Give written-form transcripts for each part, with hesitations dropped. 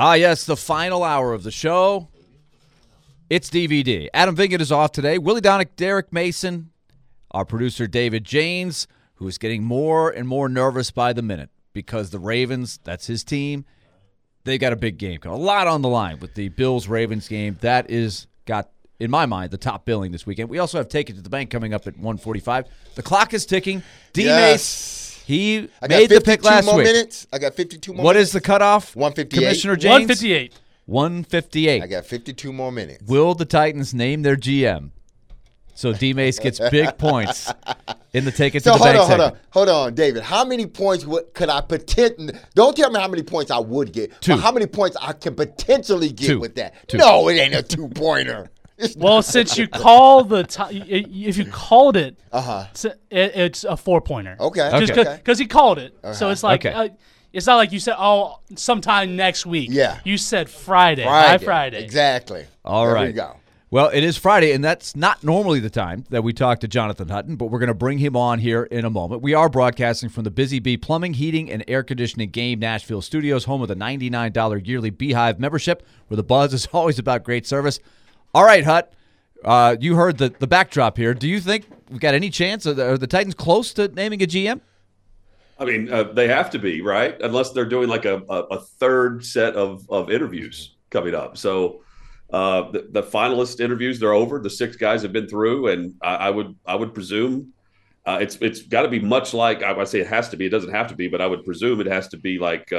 Ah, yes, the final hour of the show. It's DVD. Adam Vingan is off today. Willie Donick, Derek Mason, our producer David Janes, who is getting more and more nervous by the minute because the Ravens, that's his team, they got a big game. A lot on the line with the Bills-Ravens game. That is got, in my mind, the top billing this weekend. We also have Take It to the Bank coming up at 1:45. The clock is ticking. D-Mace, he made the pick last week. I got 52 more What minutes. is the cutoff? 158. Commissioner James? 158. 158. I got 52 more minutes. Will the Titans name their GM? So D-Mace gets big points in the Take It to the Bank segment. Hold on, David. How many points could I potentially – don't tell me how many points I would get. 2. But how many points I can potentially get 2. with that? 2. No, it ain't a two-pointer. Well, since you call if you called it, it's a 4-pointer. Okay. Just because he called it. So it's like it's not like you said, sometime next week. Yeah. You said Friday. By Friday. Exactly. All right. There we go. Well, it is Friday, and that's not normally the time that we talk to Jonathan Hutton, but we're going to bring him on here in a moment. We are broadcasting from the Busy Bee Plumbing, Heating, and Air Conditioning Game Nashville Studios, home of the $99 yearly Beehive membership, where the buzz is always about great service. All right, Hut, you heard the backdrop here. Do you think we've got any chance? Are the Titans close to naming a GM? I mean, they have to be, right? Unless they're doing like a third set of interviews coming up. So the finalist interviews, they're over. The 6 guys have been through, and I would presume it's got to be much like, I say it has to be. It doesn't have to be, but I would presume it has to be like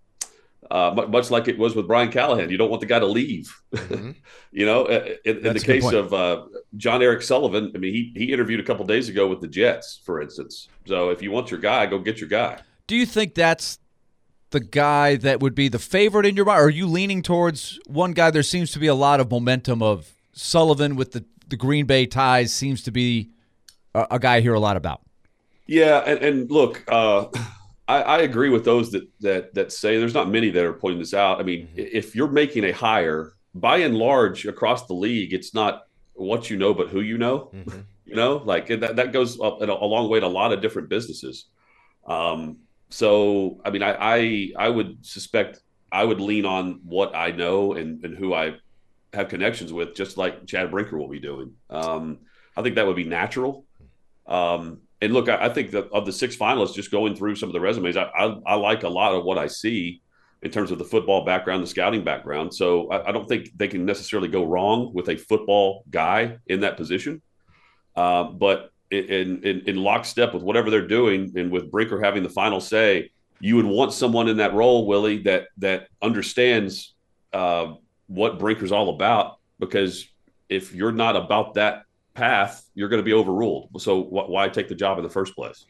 much like it was with Brian Callahan. You don't want the guy to leave. Mm-hmm. In the case of John Eric Sullivan, I mean, he interviewed a couple days ago with the Jets, for instance. So if you want your guy, go get your guy. Do you think that's the guy that would be the favorite in your mind? Or are you leaning towards one guy? There seems to be a lot of momentum of Sullivan with the Green Bay ties seems to be a guy I hear a lot about. Yeah, and look, I agree with those that say there's not many that are pointing this out. I mean, if you're making a hire, by and large across the league, it's not what you know, but who you know. Mm-hmm. Like that goes a long way to a lot of different businesses. So, I mean, I would suspect I would lean on what I know and who I have connections with, just like Chad Brinker will be doing. I think that would be natural. And look, I think that of the 6 finalists, just going through some of the resumes, I like a lot of what I see in terms of the football background, the scouting background. So I don't think they can necessarily go wrong with a football guy in that position. But in lockstep with whatever they're doing, and with Brinker having the final say, you would want someone in that role, Willie, that understands what Brinker's all about. Because if you're not about that path, you're going to be overruled. So why take the job in the first place?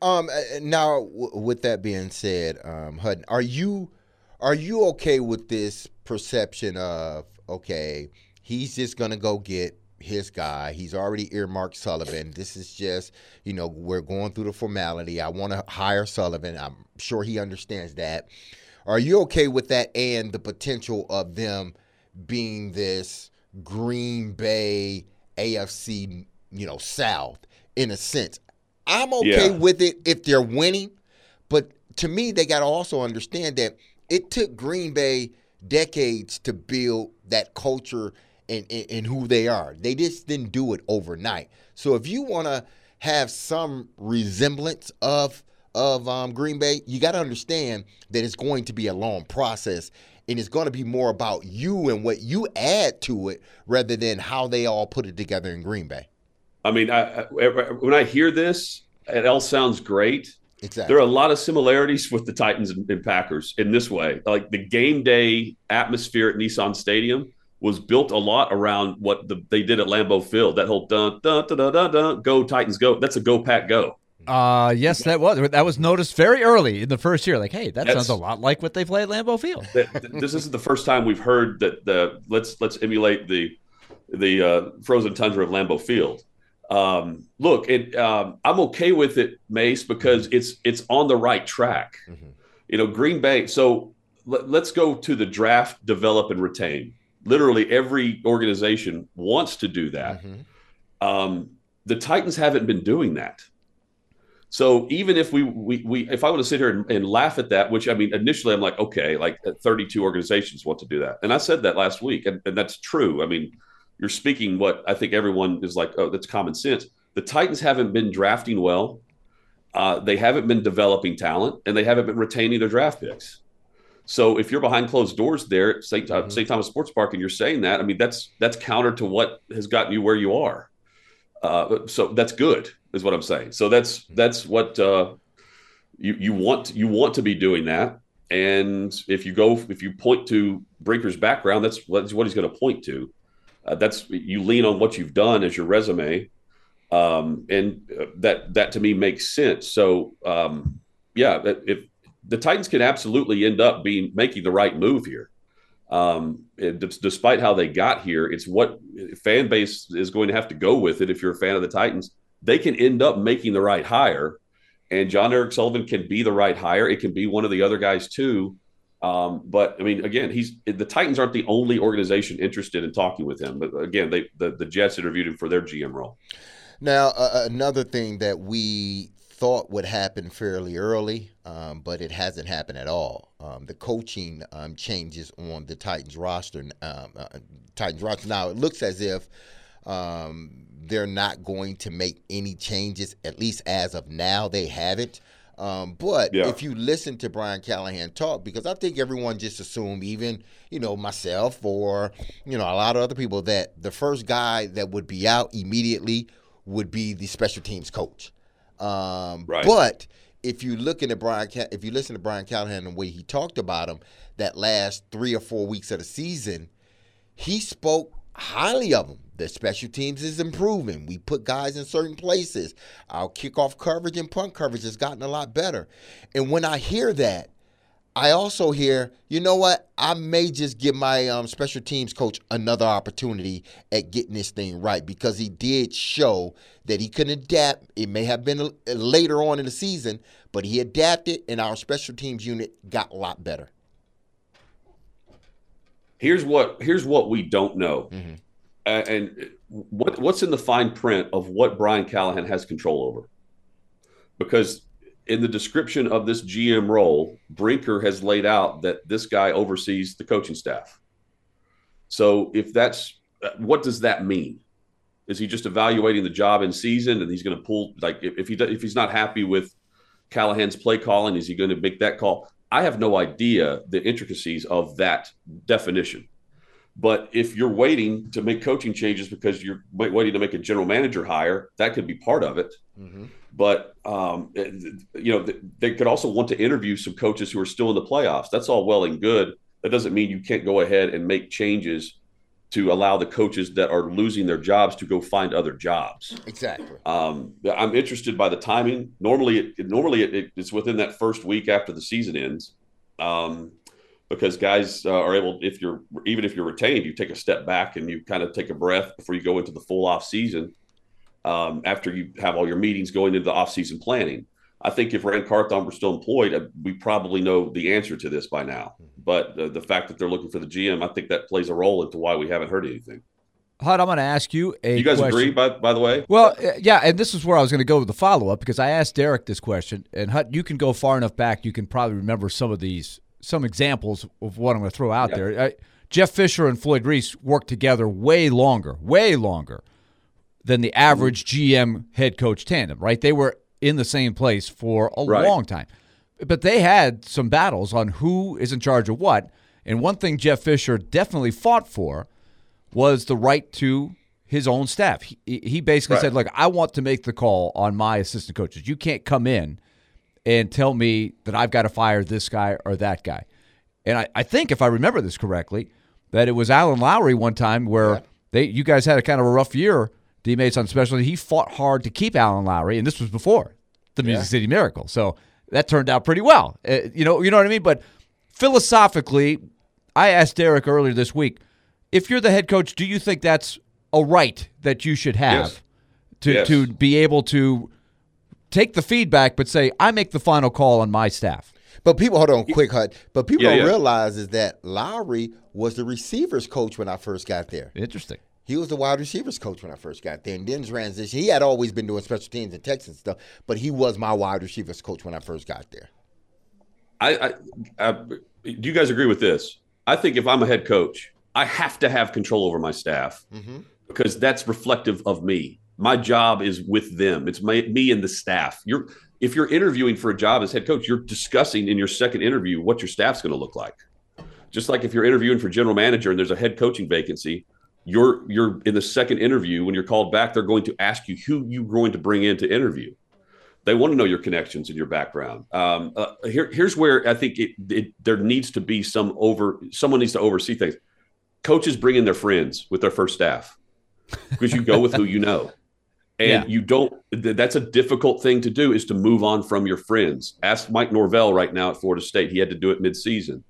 Now, with that being said, Hutton, are you okay with this perception of, okay, he's just going to go get his guy. He's already earmarked Sullivan. This is just, we're going through the formality. I want to hire Sullivan. I'm sure he understands that. Are you okay with that and the potential of them being this Green Bay AFC, South in a sense? I'm okay with it if they're winning, but to me, they got to also understand that it took Green Bay decades to build that culture and who they are. They just didn't do it overnight. So if you want to have some resemblance of Green Bay, you got to understand that it's going to be a long process, and it's going to be more about you and what you add to it rather than how they all put it together in Green Bay. I mean, when I hear this, it all sounds great. Exactly. There are a lot of similarities with the Titans and Packers in this way. Like the game day atmosphere at Nissan Stadium was built a lot around what they did at Lambeau Field. That whole dun dun dun dun dun, dun go Titans go. That's a go Pack go. Yes, that was noticed very early in the first year. Like, hey, that sounds a lot like what they play at Lambeau Field. This isn't the first time we've heard that. Let's emulate the frozen tundra of Lambeau Field. Look, I'm okay with it, Mace, because it's on the right track. Mm-hmm. Green Bay. So let's go to the draft, develop, and retain. Literally every organization wants to do that. Mm-hmm. The Titans haven't been doing that. So even if if I were to sit here and laugh at that, which I mean, initially I'm like, okay, like 32 organizations want to do that. And I said that last week, and that's true. I mean, you're speaking what I think everyone is like, oh, that's common sense. The Titans haven't been drafting well. They haven't been developing talent, and they haven't been retaining their draft picks. So if you're behind closed doors there at St. Thomas Sports Park and you're saying that, I mean, that's counter to what has gotten you where you are. So that's good, is what I'm saying. So that's what you want to be doing that. And if you point to Brinker's background, that's what he's going to point to. You lean on what you've done as your resume, and that to me makes sense. So if the Titans can absolutely end up making the right move here. Despite how they got here, it's what fan base is going to have to go with it. If you're a fan of the Titans, they can end up making the right hire, and John Eric Sullivan can be the right hire. It can be one of the other guys too. But I mean, again, the Titans aren't the only organization interested in talking with him. But again, the Jets interviewed him for their GM role. Now, another thing that we thought would happen fairly early, but it hasn't happened at all. The coaching changes on the Titans roster. Now, it looks as if they're not going to make any changes, at least as of now. They haven't. If you listen to Brian Callahan talk, because I think everyone just assumed, even, myself or, a lot of other people, that the first guy that would be out immediately would be the special teams coach. Right. But if you listen to Brian Callahan and the way he talked about him that last 3 or 4 weeks of the season, he spoke highly of him. The special teams is improving. We put guys in certain places. Our kickoff coverage and punt coverage has gotten a lot better. And when I hear that, I also hear, you know what? I may just give my special teams coach another opportunity at getting this thing right, because he did show that he could adapt. It may have been later on in the season, but he adapted, and our special teams unit got a lot better. Here's what we don't know, Mm-hmm. And what's in the fine print of what Brian Callahan has control over, because in the description of this GM role, Brinker has laid out that this guy oversees the coaching staff. So what does that mean? Is he just evaluating the job in season, and he's going to pull, like, if he's not happy with Callahan's play calling, is he going to make that call? I have no idea the intricacies of that definition. But if you're waiting to make coaching changes because you're waiting to make a general manager hire, that could be part of it. Mm-hmm. But, they could also want to interview some coaches who are still in the playoffs. That's all well and good. That doesn't mean you can't go ahead and make changes to allow the coaches that are losing their jobs to go find other jobs. Exactly. I'm interested by the timing. Normally it's within that first week after the season ends. Because guys are able, even if you're retained, you take a step back and you kind of take a breath before you go into the full off season. After you have all your meetings going into the off season planning, I think if Ran Carthon were still employed, we probably know the answer to this by now. But the fact that they're looking for the GM, I think that plays a role into why we haven't heard anything. Hud, I'm going to ask you a question. You guys agree, by the way? Well, yeah, and this is where I was going to go with the follow-up, because I asked Derek this question, and Hud, you can go far enough back, you can probably remember some examples of what I'm going to throw out there. Jeff Fisher and Floyd Reese worked together way longer than the average GM head coach tandem, right? They were in the same place for a long time. But they had some battles on who is in charge of what. And one thing Jeff Fisher definitely fought for was the right to his own staff. He basically said, look, I want to make the call on my assistant coaches. You can't come in and tell me that I've got to fire this guy or that guy. And I think, if I remember this correctly, that it was Alan Lowry one time where you guys had a kind of a rough year, D-Mates on special. He fought hard to keep Alan Lowry, and this was before the Music City Miracle. So that turned out pretty well. You know what I mean? But philosophically, I asked Derek earlier this week, if you're the head coach, do you think that's a right that you should have to be able to take the feedback but say, I make the final call on my staff? But people, hold on, quick, Hud. But people don't realize is that Lowry was the receivers coach when I first got there. Interesting. He was the wide receivers coach when I first got there, and then transition. He had always been doing special teams and Texas stuff, but he was my wide receivers coach when I first got there. Do you guys agree with this? I think if I'm a head coach, I have to have control over my staff because that's reflective of me. My job is with them. It's me and the staff. If you're interviewing for a job as head coach, you're discussing in your second interview what your staff's going to look like. Just like if you're interviewing for general manager and there's a head coaching vacancy, you're in the second interview when you're called back, they're going to ask you who you're going to bring in to interview. They want to know your connections and your background. Here's where I think there needs to be someone needs to oversee things. Coaches bring in their friends with their first staff because you go with who you know. And you don't, that's a difficult thing to do, is to move on from your friends. Ask Mike Norvell right now at Florida State. He had to do it midseason.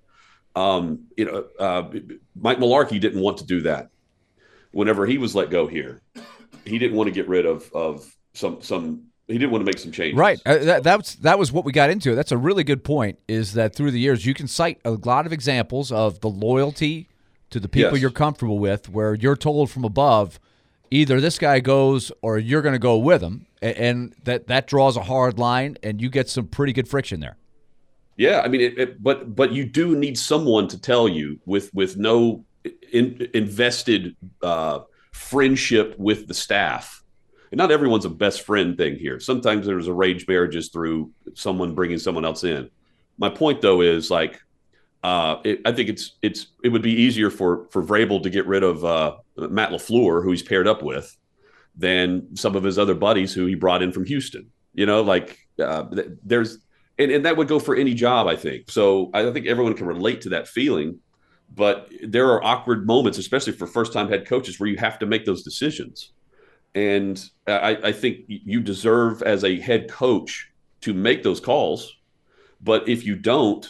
Mike Mularkey didn't want to do that. Whenever he was let go here, he didn't want to get rid of some. He didn't want to make some changes. Right. That was what we got into. That's a really good point, is that through the years you can cite a lot of examples of the loyalty to the people you're comfortable with, where you're told from above, either this guy goes or you're going to go with him, and that draws a hard line, and you get some pretty good friction there. Yeah, I mean, but you do need someone to tell you with no invested friendship with the staff. And not everyone's a best friend thing here. Sometimes there's arranged marriages through someone bringing someone else in. My point, though, is like I think it would be easier for Vrabel to get rid of Matt LaFleur, who he's paired up with, than some of his other buddies who he brought in from Houston. You know, like there's and that would go for any job, I think. So I think everyone can relate to that feeling. But there are awkward moments, especially for first-time head coaches, where you have to make those decisions. And I think you deserve, as a head coach, to make those calls. But if you don't,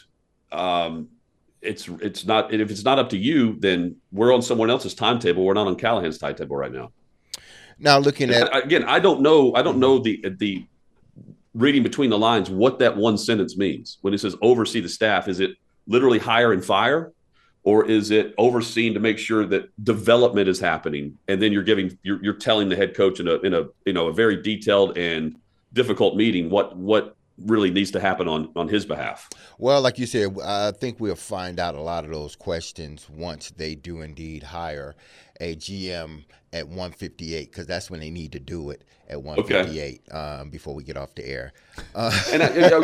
it's not. If it's not up to you, then we're on someone else's timetable. We're not on Callahan's timetable right now. Now, looking at again, I don't know the reading between the lines what that one sentence means when it says oversee the staff. Is it literally hire and fire? Or is it overseen to make sure that development is happening, and then you're telling the head coach in a very detailed and difficult meeting what really needs to happen on his behalf? Well, like you said, I think we'll find out a lot of those questions once they do indeed hire a GM at 158, because that's when they need to do it at 158 before we get off the air. Hey,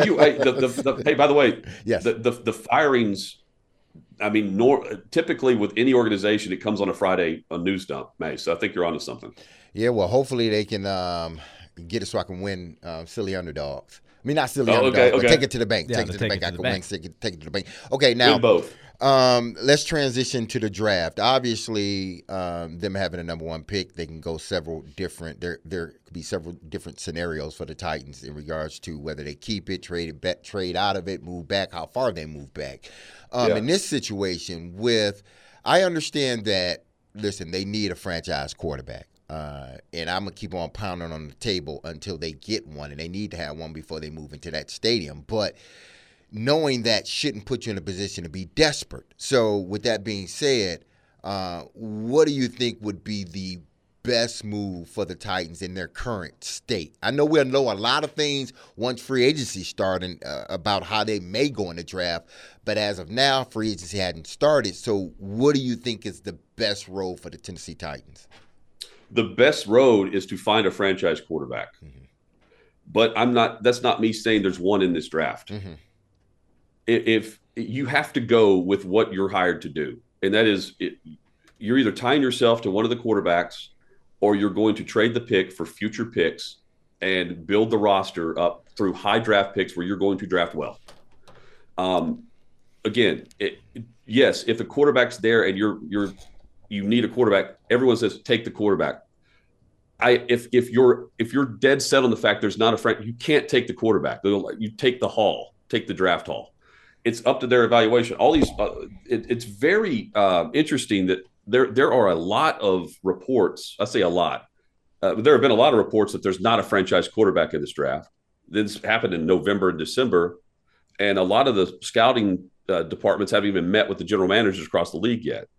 by the way, yes, the firings. I mean, typically with any organization, it comes on a Friday on news dump, May. So I think you're onto something. Yeah, well, hopefully they can get it so I can win silly underdogs. I mean, not silly underdogs, but take it to the bank. Take it to the bank. I can win. Take it to the bank. Okay, now win both. Let's transition to the draft. Obviously, them having a number one pick, they can go several different. There could be several different scenarios for the Titans in regards to whether they keep it, trade out of it, move back, how far they move back. In this situation, I understand that. Listen, they need a franchise quarterback. And I'm going to keep on pounding on the table until they get one, and they need to have one before they move into that stadium. But knowing that shouldn't put you in a position to be desperate. So with that being said, what do you think would be the best move for the Titans in their current state? I know we'll know a lot of things once free agency starting about how they may go in the draft, but as of now, free agency hadn't started. So what do you think is the best road for the Tennessee Titans? The best road is to find a franchise quarterback. Mm-hmm. But that's not me saying there's one in this draft. Mm-hmm. If you have to go with what you're hired to do, and that is you're either tying yourself to one of the quarterbacks, or you're going to trade the pick for future picks and build the roster up through high draft picks where you're going to draft well. Again, yes, if the quarterback's there and you need a quarterback, everyone says take the quarterback. If you're dead set on the fact there's not a you can't take the quarterback. You take the draft haul. It's up to their evaluation. All these, it's very interesting that there are a lot of reports. I say a lot. There have been a lot of reports that there's not a franchise quarterback in this draft. This happened in November and December, and a lot of the scouting departments haven't even met with the general managers across the league yet.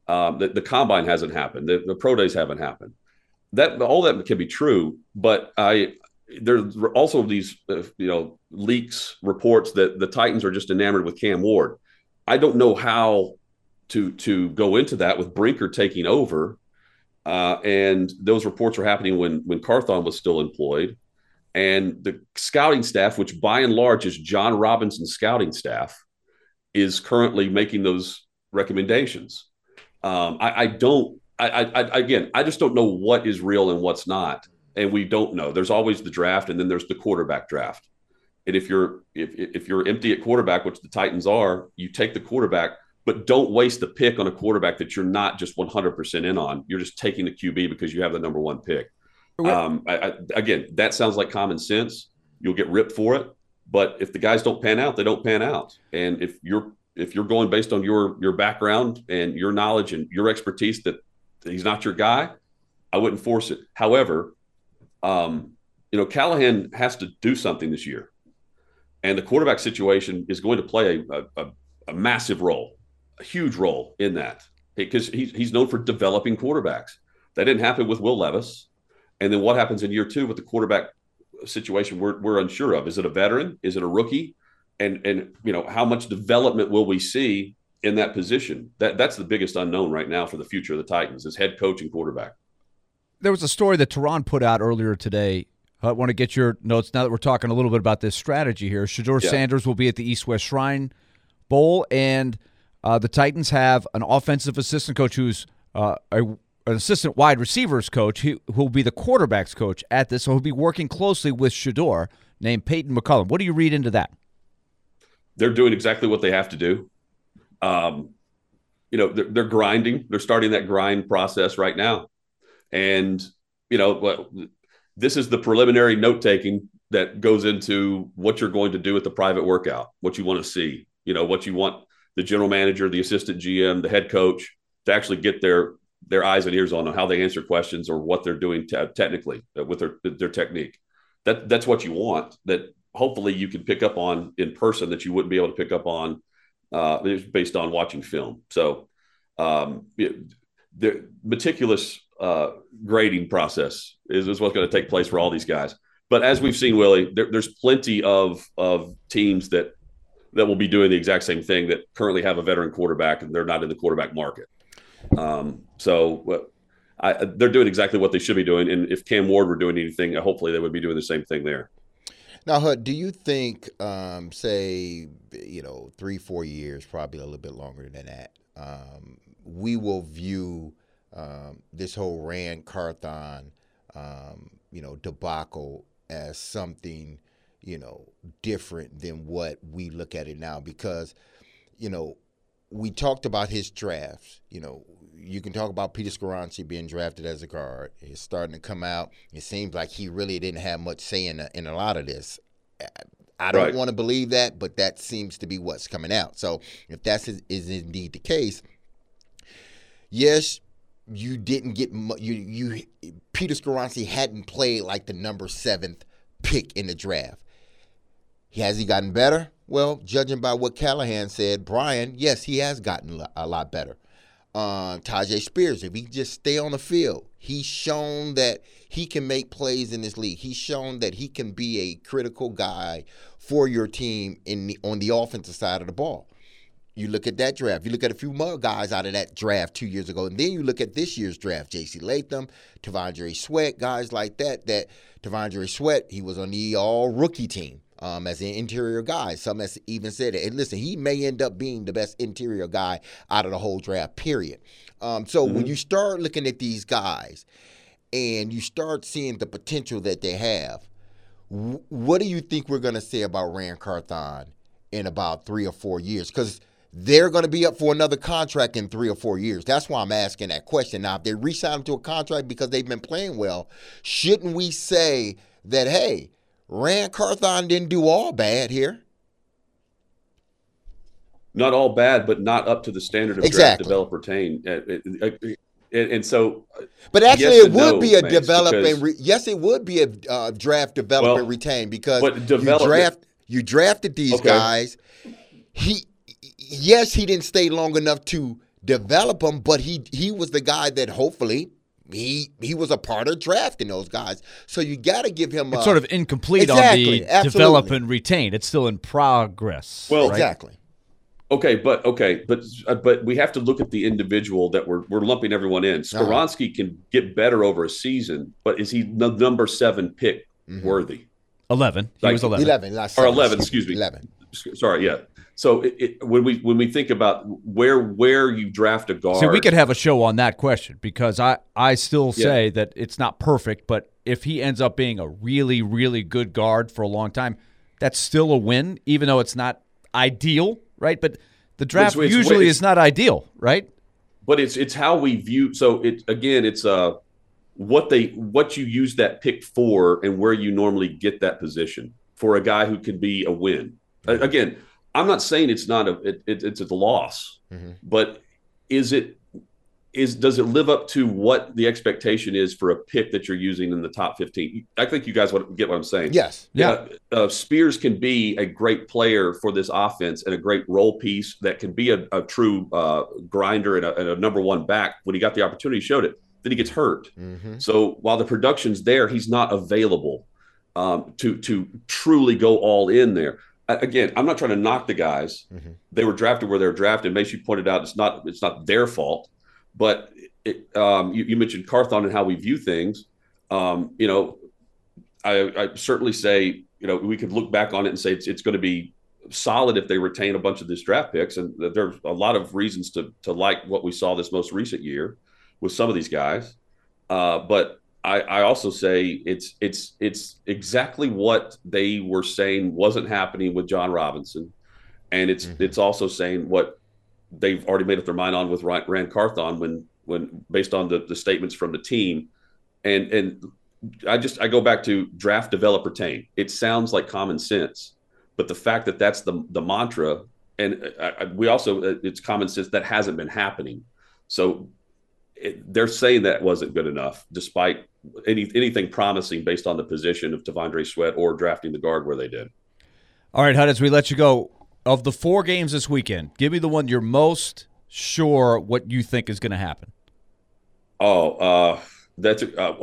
The combine hasn't happened. The pro days haven't happened. That all that can be true, but there's also these leaks, reports that the Titans are just enamored with Cam Ward. I don't know how to go into that with Brinker taking over, and those reports were happening when Carthon was still employed, and the scouting staff, which by and large is John Robinson's scouting staff, is currently making those recommendations. I just don't know what is real and what's not. And we don't know. There's always the draft, and then there's the quarterback draft. And if you're empty at quarterback, which the Titans are, you take the quarterback, but don't waste the pick on a quarterback that you're not just 100% in on. You're just taking the QB because you have the number one pick. Again, that sounds like common sense. You'll get ripped for it. But if the guys don't pan out, they don't pan out. And if you're going based on your background and your knowledge and your expertise that he's not your guy, I wouldn't force it. However, Callahan has to do something this year, and the quarterback situation is going to play a massive role, a huge role in that, because he's known for developing quarterbacks. That didn't happen with Will Levis, and then what happens in year two with the quarterback situation we're unsure of. Is it a veteran? Is it a rookie? And how much development will we see in that position? That's the biggest unknown right now for the future of the Titans is head coach and quarterback. There was a story that Tehran put out earlier today. I want to get your notes now that we're talking a little bit about this strategy here. Shedeur Sanders will be at the East-West Shrine Bowl, and the Titans have an offensive assistant coach who's an assistant wide receivers coach who will be the quarterback's coach at this, so he'll be working closely with Shedeur, named Peyton McCullum. What do you read into that? They're doing exactly what they have to do. They're grinding. They're starting that grind process right now. And, this is the preliminary note-taking that goes into what you're going to do at the private workout, what you want to see, what you want the general manager, the assistant GM, the head coach to actually get their eyes and ears on how they answer questions or what they're doing technically with their technique. That's what you want, that hopefully you can pick up on in person that you wouldn't be able to pick up on based on watching film. So the meticulous grading process is what's going to take place for all these guys. But as we've seen, Willie, there's plenty of teams that will be doing the exact same thing that currently have a veteran quarterback and they're not in the quarterback market. They're doing exactly what they should be doing. And if Cam Ward were doing anything, hopefully they would be doing the same thing there. Now, Hud, do you think, say, 3-4 years, probably a little bit longer than that, we will view this whole Ran Carthon, debacle as something, different than what we look at it now? Because, we talked about his drafts. You can talk about Peter Skoronski being drafted as a guard. It's starting to come out. It seems like he really didn't have much say in a lot of this. I don't want to believe that, but that seems to be what's coming out. So if that is indeed the case, yes, you didn't get Peter Skoronski hadn't played like the number 7th pick in the draft. Has he gotten better? Well, judging by what Callahan said, Brian, yes, he has gotten a lot better. Tyjae Spears, if he just stay on the field, he's shown that he can make plays in this league. He's shown that he can be a critical guy for your team on the offensive side of the ball. You look at that draft. You look at a few more guys out of that draft 2 years ago, and then you look at this year's draft: J.C. Latham, T'Vondre Sweat, guys like that. That T'Vondre Sweat, he was on the all-rookie team as an interior guy. Some has even said it. And listen, he may end up being the best interior guy out of the whole draft, period. When you start looking at these guys and you start seeing the potential that they have, what do you think we're going to say about Ran Carthon in about 3 or 4 years? Because they're going to be up for another contract in 3 or 4 years. That's why I'm asking that question. Now, if they re-sign him to a contract because they've been playing well, shouldn't we say that, hey, Ran Carthon didn't do all bad here? Not all bad, but not up to the standard of draft, develop, retain. And so, but actually, yes, it would be a develop and yes, it would be a draft, develop, and retain, because you drafted these guys. He didn't stay long enough to develop them, but he was the guy that hopefully he was a part of drafting those guys. So you got to give him it's sort of incomplete exactly, on the develop and retain. It's still in progress. Well, right? Exactly. Okay, but we have to look at the individual that we're lumping everyone in. Skoronski can get better over a season, but is he the number 7 pick worthy? 11. He was 11. 11, excuse me. 11. Sorry, yeah. So when we think about where you draft a guard, see, we could have a show on that question because I still say that it's not perfect, but if he ends up being a really, really good guard for a long time, that's still a win, even though it's not ideal. Right, but the draft usually is not ideal, right? But it's how we view. So it's what you use that pick for and where you normally get that position for a guy who could be a win. Mm-hmm. Again, I'm not saying it's not it's a loss, but does it live up to what the expectation is for a pick that you're using in the top 15? I think you guys get what I'm saying. Yes. Yeah. Spears can be a great player for this offense and a great role piece that can be a true grinder and a number 1 back. When he got the opportunity, he showed it. Then he gets hurt. Mm-hmm. So while the production's there, he's not available to truly go all in there. Again, I'm not trying to knock the guys. Mm-hmm. They were drafted where they were drafted. Macy pointed out it's not their fault. But you mentioned Carthon and how we view things. I certainly say, we could look back on it and say it's going to be solid if they retain a bunch of these draft picks. And there's a lot of reasons to like what we saw this most recent year with some of these guys. But I also say it's exactly what they were saying wasn't happening with John Robinson. And it's also saying what they've already made up their mind on with Rand Carthon when based on the statements from the team. And I go back to draft, develop, retain. It sounds like common sense, but the fact that that's the mantra, and we also, it's common sense that hasn't been happening. So they're saying that wasn't good enough, despite anything promising based on the position of T'Vondre Sweat or drafting the guard where they did. All right, Hud, as we let you go, of the 4 games this weekend, give me the one you're most sure what you think is going to happen. That's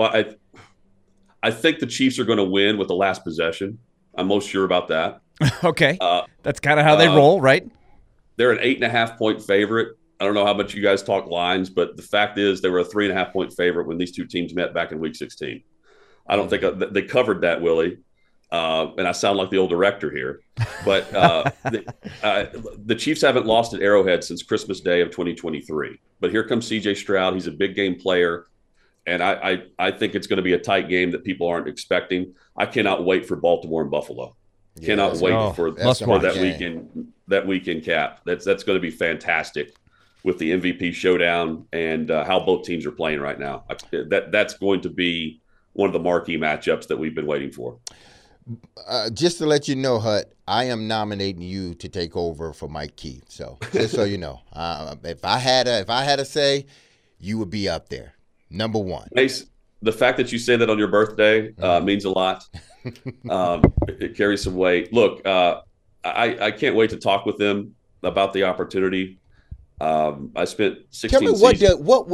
I think the Chiefs are going to win with the last possession. I'm most sure about that. Okay, that's kind of how they roll, right? They're an 8.5-point favorite. I don't know how much you guys talk lines, but the fact is they were a 3.5-point favorite when these two teams met back in Week 16. I don't think they covered that, Willie. And I sound like the old director here, but the Chiefs haven't lost at Arrowhead since Christmas Day of 2023. But here comes C.J. Stroud. He's a big game player, and I think it's going to be a tight game that people aren't expecting. I cannot wait for Baltimore and Buffalo. Cannot wait for that weekend cap. That's going to be fantastic with the MVP showdown and how both teams are playing right now. That's going to be one of the marquee matchups that we've been waiting for. Just to let you know, Hut, I am nominating you to take over for Mike Keith. So just so you know, if I had a say, you would be up there, number 1. Mace, the fact that you say that on your birthday means a lot. It carries some weight. Look, I can't wait to talk with them about the opportunity. I spent 16 Tell me seasons. what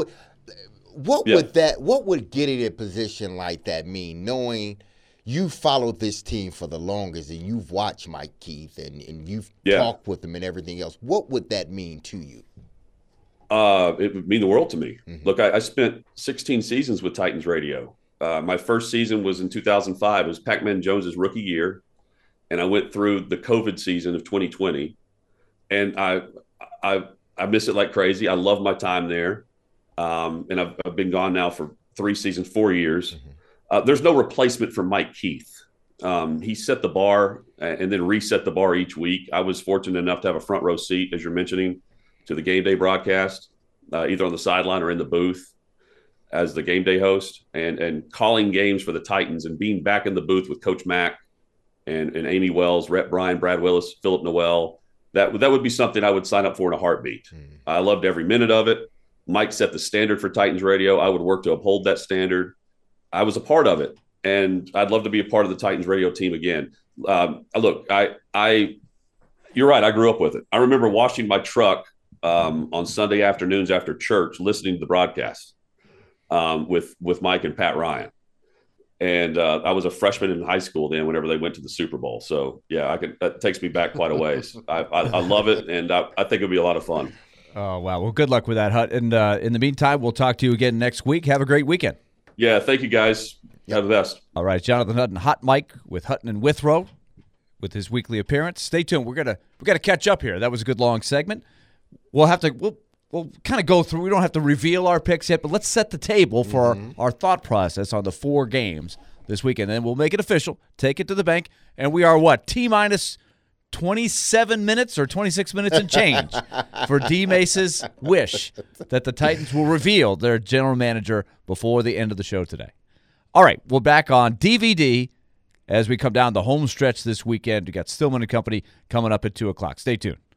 would getting a position like that mean, knowing you've followed this team for the longest and you've watched Mike Keith and you've talked with him and everything else. What would that mean to you? It would mean the world to me. Mm-hmm. Look, I spent 16 seasons with Titans Radio. My first season was in 2005. It was Pac-Man Jones's rookie year. And I went through the COVID season of 2020. And I miss it like crazy. I love my time there. And I've been gone now for 3 seasons, 4 years. Mm-hmm. There's no replacement for Mike Keith. He set the bar and then reset the bar each week. I was fortunate enough to have a front row seat, as you're mentioning, to the game day broadcast, either on the sideline or in the booth as the game day host, and calling games for the Titans and being back in the booth with Coach Mack and Amy Wells, Rhett Bryan, Brad Willis, Philip Noel. That would be something I would sign up for in a heartbeat. I loved every minute of it. Mike set the standard for Titans Radio. I would work to uphold that standard. I was a part of it, and I'd love to be a part of the Titans radio team again. Look, you're right. I grew up with it. I remember washing my truck on Sunday afternoons after church, listening to the broadcast with Mike and Pat Ryan. And I was a freshman in high school then whenever they went to the Super Bowl. So, yeah, that takes me back quite a ways. I love it, and I think it'll be a lot of fun. Oh, wow. Well, good luck with that, Hut. And in the meantime, we'll talk to you again next week. Have a great weekend. Yeah, thank you, guys. Have the best. All right, Jonathan Hutton, Hot Mike with Hutton and Withrow with his weekly appearance. Stay tuned. We're gonna catch up here. That was a good long segment. We'll kind of go through. We don't have to reveal our picks yet, but let's set the table for our thought process on the 4 games this weekend. And we'll make it official, take it to the bank, and we are what? T-minus 27 minutes or 26 minutes and change for D. Mace's wish that the Titans will reveal their general manager before the end of the show today. All right, we're back on DVD as we come down the home stretch this weekend. We got Stillman & Company coming up at 2 o'clock. Stay tuned.